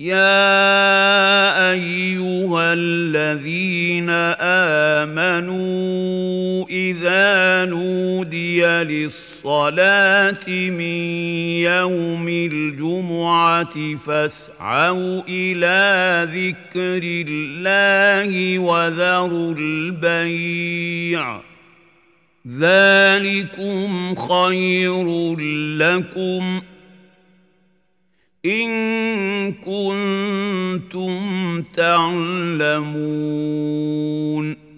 يا أيها الذين آمنوا إذا نودي للصلاة من يوم الجمعة فاسعوا إلى ذكر الله وذروا البيع ذلكم خير لكم إن كنتم تعلمون